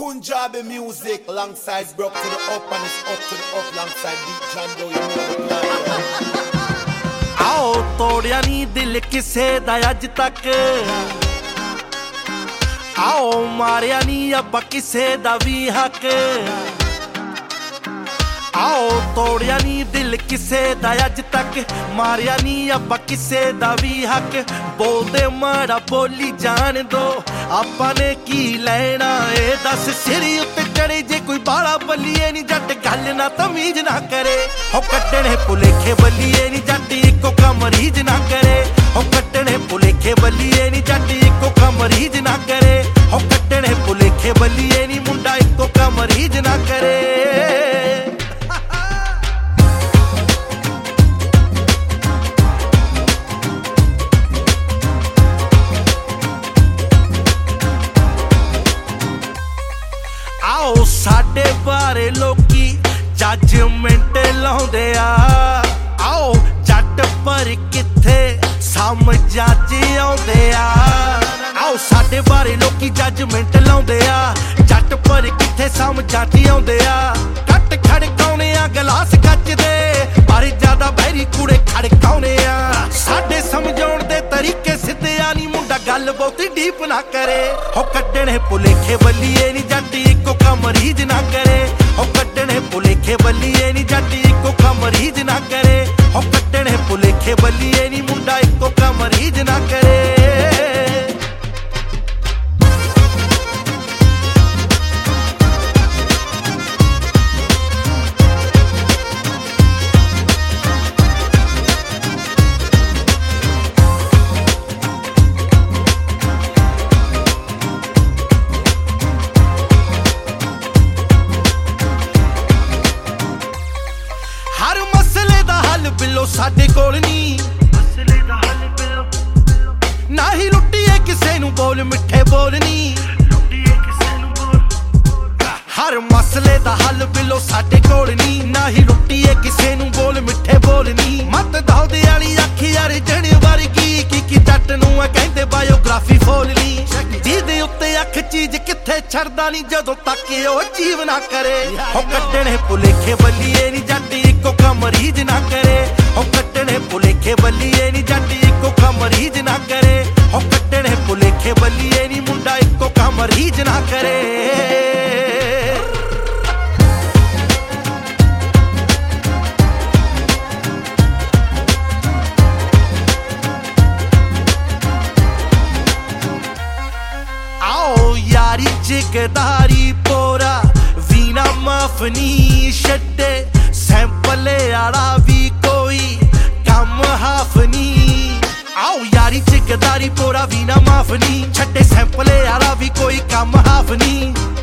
Punjabi music alongside Brock to the up and it's up to the up alongside Deep John Doe, you know the plan. आओ तोड़िया नी दिल किसे दा अज तक आओ मारिया नी अब्बा किसे दा भी हक आओ तोड़िया नी दिल किसे दा अज तक मारिया नी अब्बा किसे दा भी हक बोलदे माड़ा बोली जान दो आपां ने की लेना ए दस सिरी उत्ते चढ़े जे कोई बाला बल्लिए नी जट गल ना तमीज ना करे हो कट्टने भुलेखे बल्लिए नी जट इको कम रीज ना करे हो कट्टने भुलेखे बल्लिए नी जट इको कम रीज ना करे हो कट्टने भुलेखे बल्लिए नी मुंडा इको कम रीज ना करे आओ साडे बारे लोकी जजमेंट लाउंदे आओ जट पर किथे समझ आउंदे आओ साडे बारे लोकी जजमेंट लाउंदे जट पर किथे समझ आउंदे कट खड़काउने गलास कच दे पर ज्यादा बहरी कूड़े खड़काउने साडे समझाउण दे तरीके सिद्धे नी मुंडा गल बहुती डीप ना करे हो कट्टने भुलेखे बल्लिए नी जट इको कम रीज ना करे हो कट्टने भुलेखे बल्लिए नी जट इको कम रीज ना करे हो कट्टने भुलेखे बल्लिए नी मुंडा इको कम रीज ना करे हर मसले दा हल बिलो साडे कोल नी ना ही लुट्टीए किसे नू बोल मिठे बोलनी हर मसले दा हल बिलो साडे कोल नी ना ही लुट्टीए किसे नू बोल मिठे बोलनी मत दौदे वाली अखी यार जण वर्गी की जट नू कहंदे बायोग्राफी फोलनी जीदे उत्ते अख चीज किथे छड़दा नी जदों तक ओ जीव ना करे हो कट्टने भुलेखे बल्लिए नी जट इको कम रीज ना करे हो कट्टने भुलेखे बल्लिए नी जट इको कम रीज ना करे हो कट्टने भुलेखे बल्लिए नी मुंडा इको कम रीज ना करे यारी जिगदारी पोरा वीना माफ नी छड्डे सैंपले आला भी कोई कम हाफ नी आओ यारी जिगदारी पोरा वीना माफ नी छड्डे सैंपले आला भी कोई कम हाफ नी